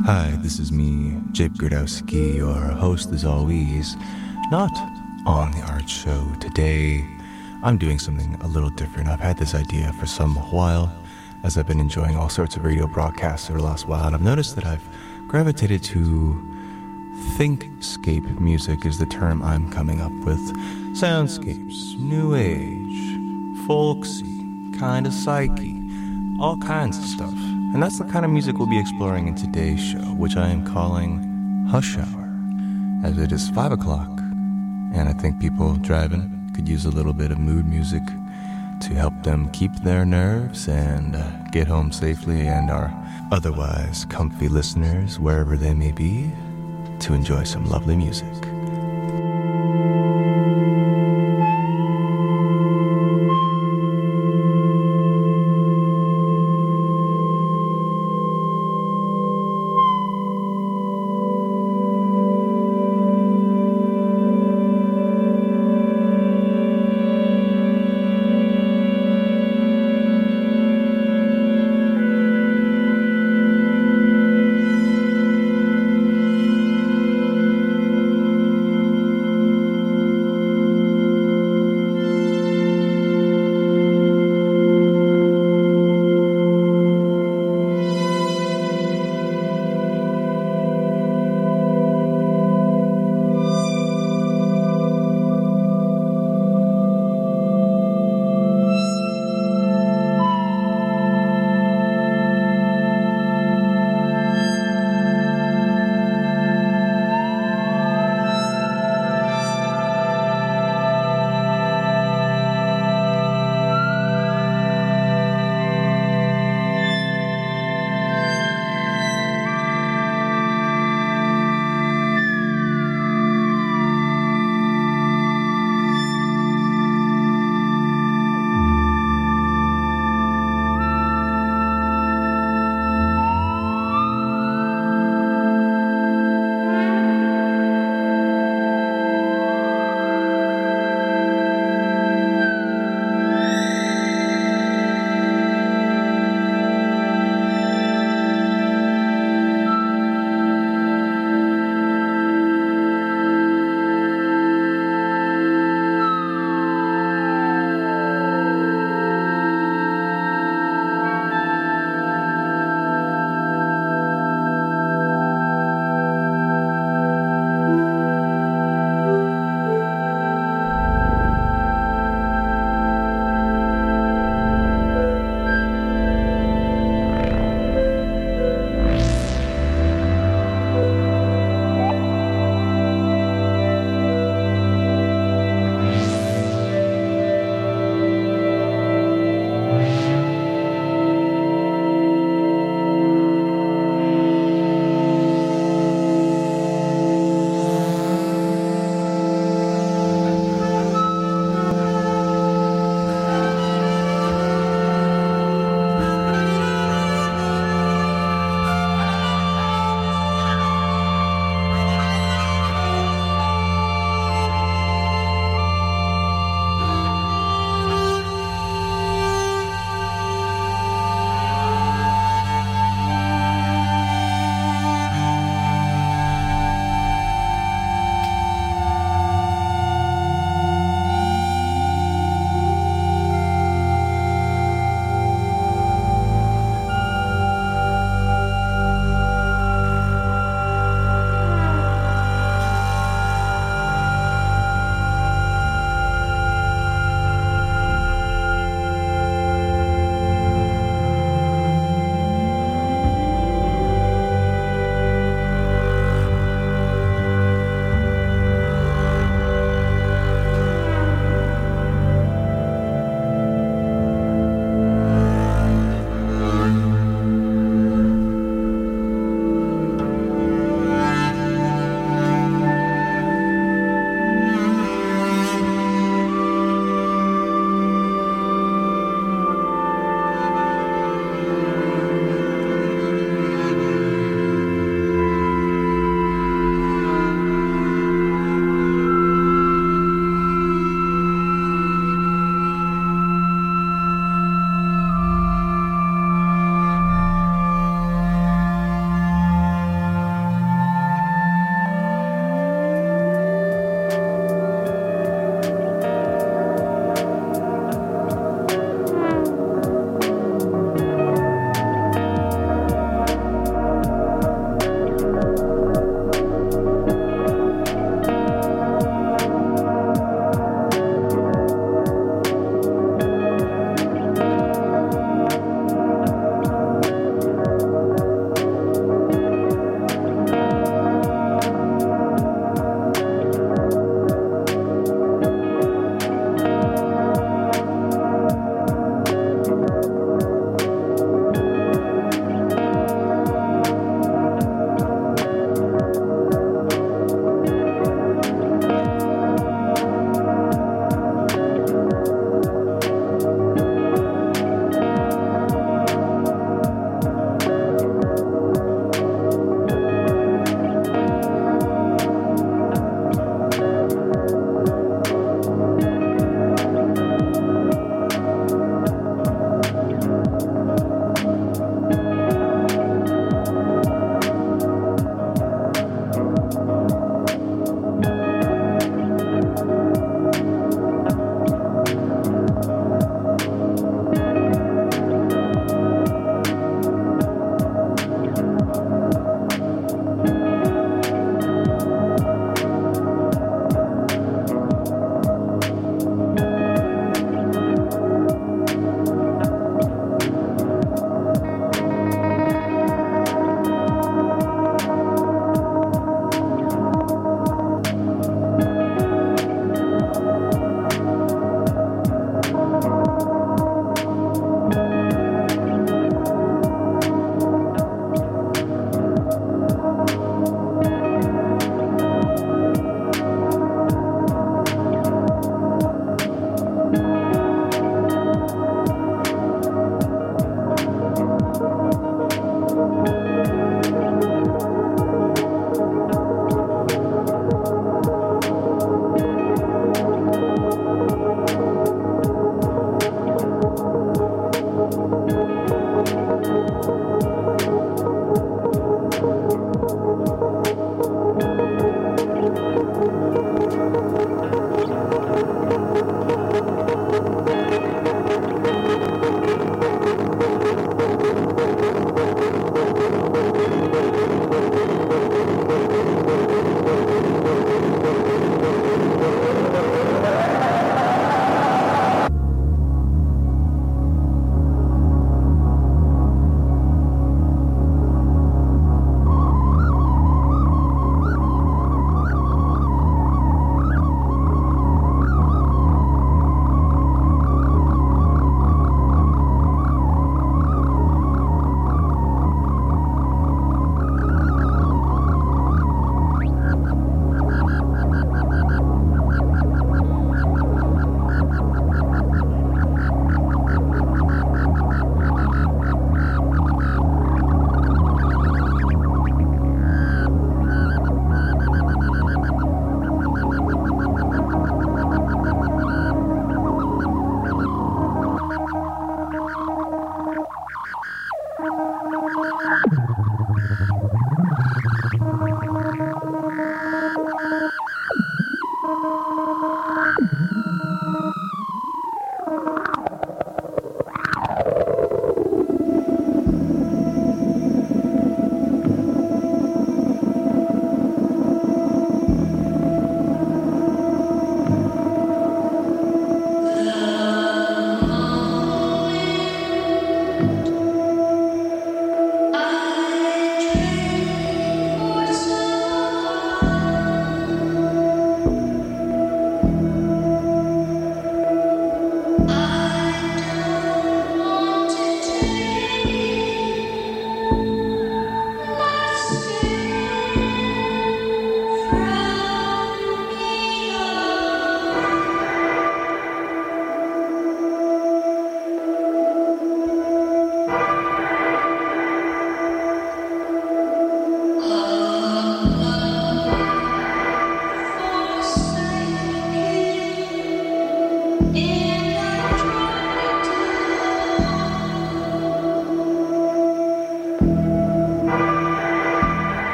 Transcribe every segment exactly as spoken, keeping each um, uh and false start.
Hi, this is me, Jape Gradowski, your host as always. Not on the art show today. I'm doing something a little different. I've had this idea for some while as I've been enjoying all sorts of radio broadcasts over the last while, and I've noticed that I've gravitated to thinkscape music is the term I'm coming up with. Soundscapes, new age, folksy, kind of psyche, all kinds of stuff. And that's the kind of music we'll be exploring in today's show, which I am calling Hush Hour, as it is five o'clock, and I think people driving could use a little bit of mood music to help them keep their nerves and uh, get home safely, and our otherwise comfy listeners, wherever they may be, to enjoy some lovely music.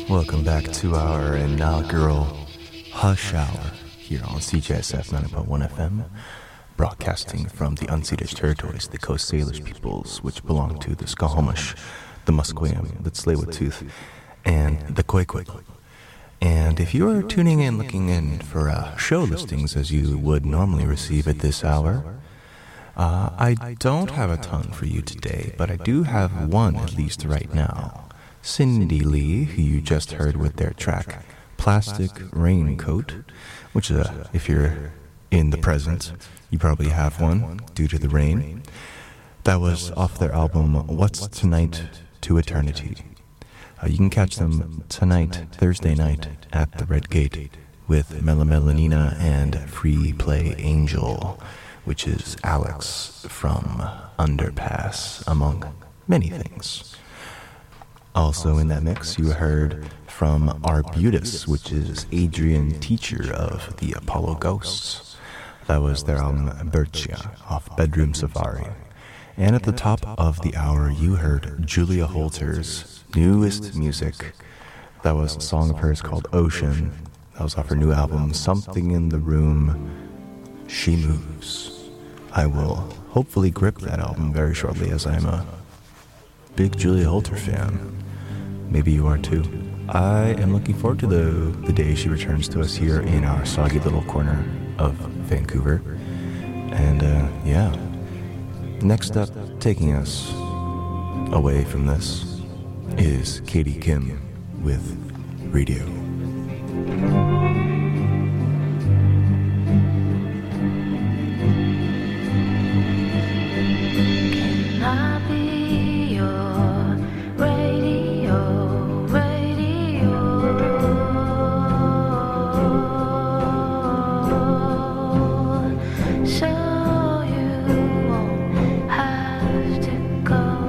Welcome back to our inaugural Hush Hour here on C J S F ninety point one F M, broadcasting from the unceded territories, the Coast Salish peoples, which belong to the Squamish, the Musqueam, the Tsleil-Waututh, and the Khoikhoi. And if you are tuning in looking in for uh, show listings as you would normally receive at this hour, uh, I don't have a ton for you today, but I do have one at least right now. Cindy Lee, who you just heard with their track Plastic Raincoat, which uh, if you're in the present, you probably have one due to the rain. That was off their album What's Tonight to Eternity. Uh, you can catch them tonight, Thursday night, at the Red Gate with Mela Melanina and Free Play Angel, which is Alex from Underpass, among many things. Also in that mix, you heard from Arbutus, which is Adrian Teacher of the Apollo Ghosts. That was their album Bertia off Bedroom Safari. And at the top of the hour, you heard Julia Holter's newest music. That was a song of hers called Ocean. That was off her new album, Something in the Room, She Moves. I will hopefully grip that album very shortly, as I'm a big Julia Holter fan. Maybe you are too. I am looking forward to the, the day she returns to us here in our soggy little corner of Vancouver. And uh, yeah, next up, taking us away from this, is Katie Kim with Radio. Can I be your radio, radio? So you won't have to go.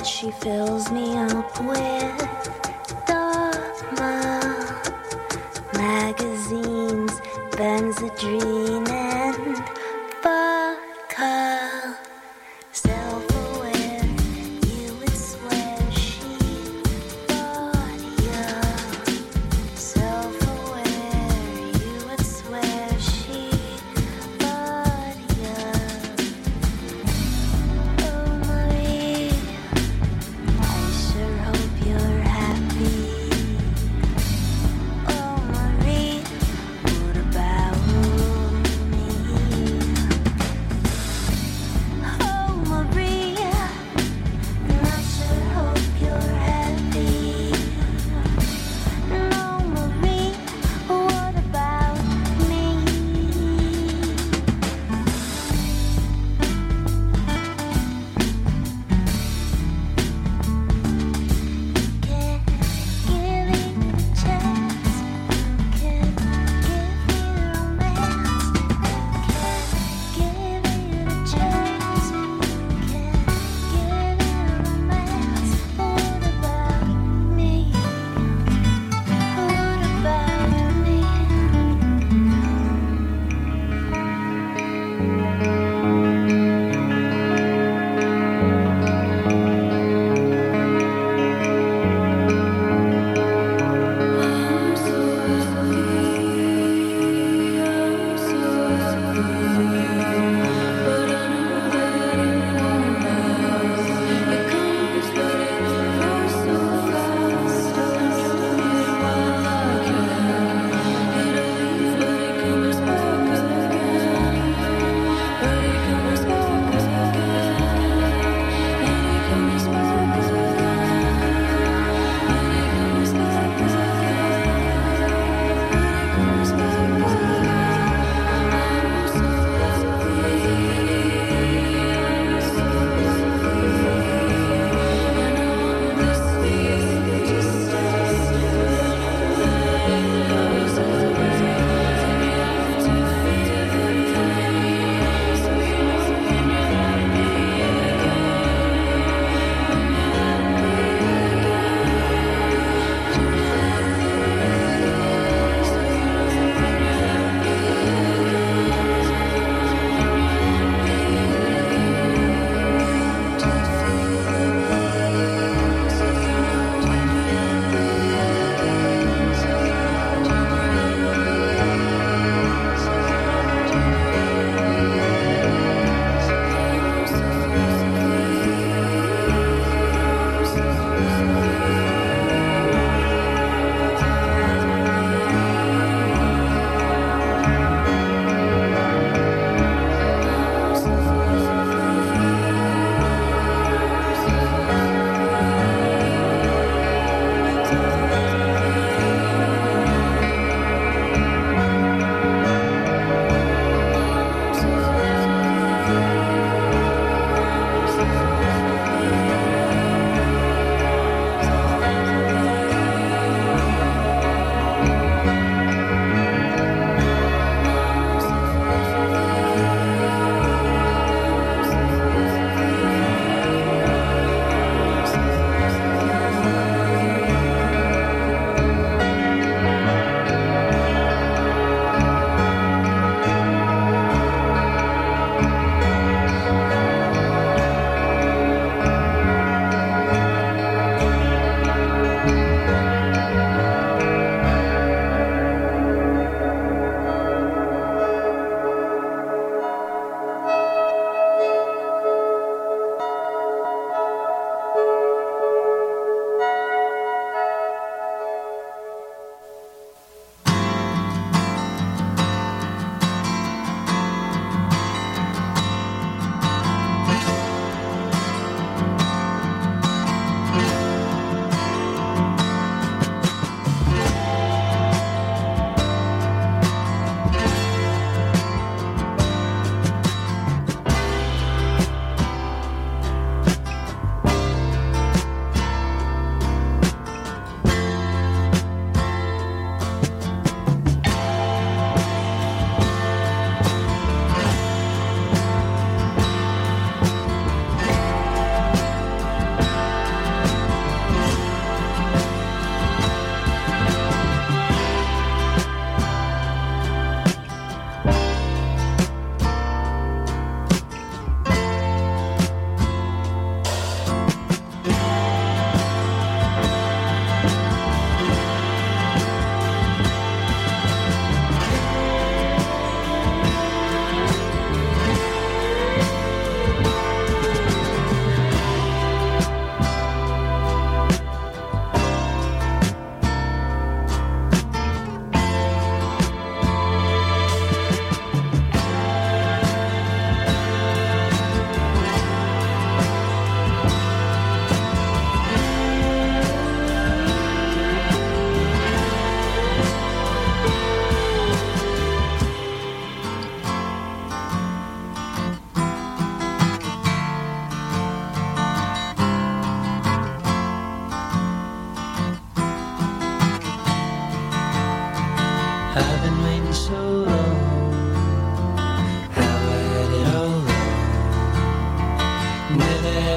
she fills me up with Dogma magazines, Benzedrine and vodka. Self-aware, you would swear she bought ya. Self-aware, you would swear she bought ya. Oh Marie, I sure hope you're happy. Oh Marie, what about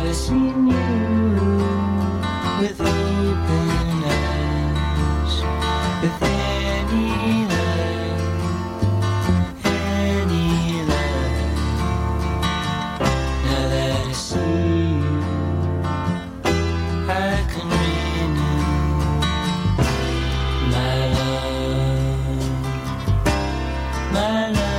never seen you with open eyes, with any light, any light. Now that I see you, I can renew my love, my love.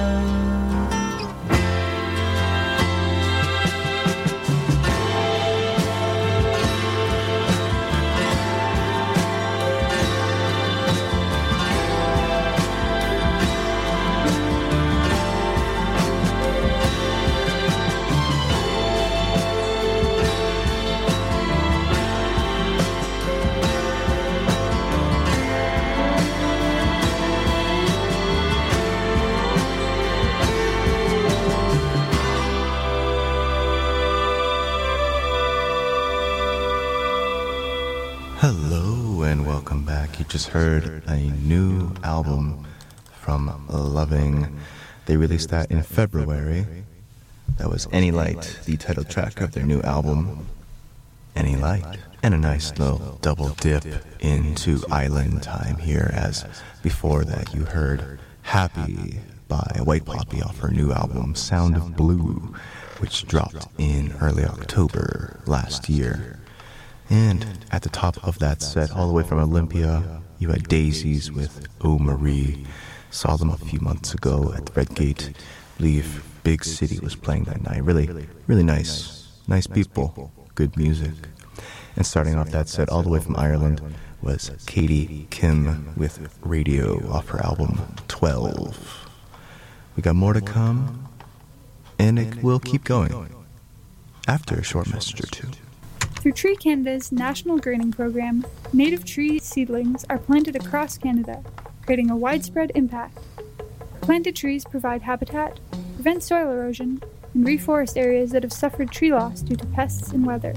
Hello and welcome back. You just heard a new album from Loving. They released that in February. That was Any Light, the title track of their new album, Any Light. And a nice little double dip into Island Time here, as before that you heard Happy by White Poppy off her new album, Sound of Blue, which dropped in early October last year. And at the top of that set, all the way from Olympia, you had Daisies with Oh Marie. Saw them a few months ago at the Red Gate. Leave Big City was playing that night. Really, really nice. Nice people. Good music. And starting off that set, all the way from Ireland, was Katie Kim with Radio off her album twelve. We got more to come, and it will keep going after a short message or two. Through Tree Canada's National Greening Program, native tree seedlings are planted across Canada, creating a widespread impact. Planted trees provide habitat, prevent soil erosion, and reforest areas that have suffered tree loss due to pests and weather.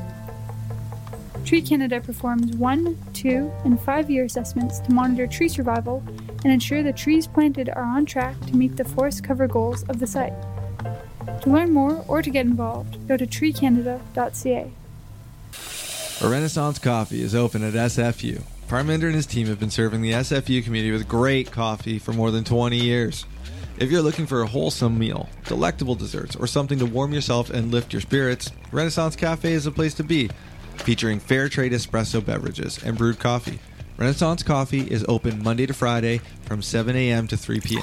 Tree Canada performs one, two, and five-year assessments to monitor tree survival and ensure the trees planted are on track to meet the forest cover goals of the site. To learn more or to get involved, go to tree canada dot c a. A Renaissance Coffee is open at S F U. Parminder and his team have been serving the S F U community with great coffee for more than twenty years. If you're looking for a wholesome meal, delectable desserts, or something to warm yourself and lift your spirits, Renaissance Cafe is the place to be. Featuring fair trade espresso beverages and brewed coffee. Renaissance Coffee is open Monday to Friday from seven a.m. to three p.m.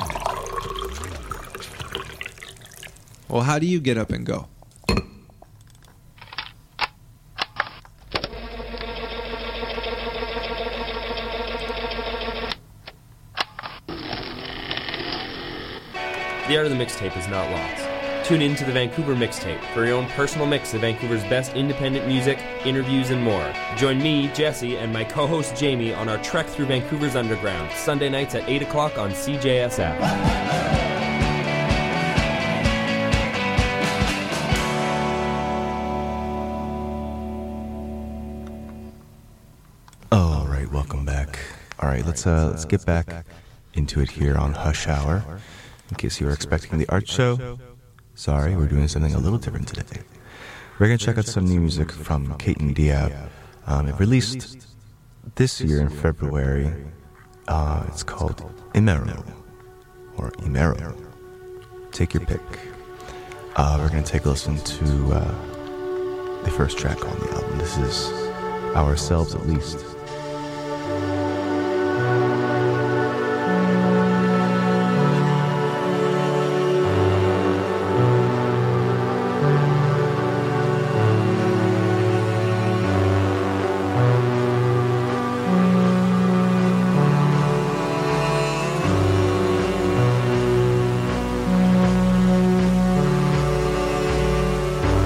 Well, how do you get up and go? The art of the mixtape is not lost. Tune in to the Vancouver Mixtape for your own personal mix of Vancouver's best independent music, interviews, and more. Join me, Jesse, and my co-host Jamie on our trek through Vancouver's underground, Sunday nights at eight o'clock on C J S F. All right, welcome back. All right, let's uh, let's get back into it here on Hush Hour. In case you were expecting the art show, sorry, we're doing something a little different today. We're going to check out some new music from Keaton Diab. Um, it released this year in February. Uh, it's called Imero, or Imero. Take your pick. Uh, we're going to take a listen to uh, the first track on the album. This is Ourselves at Least.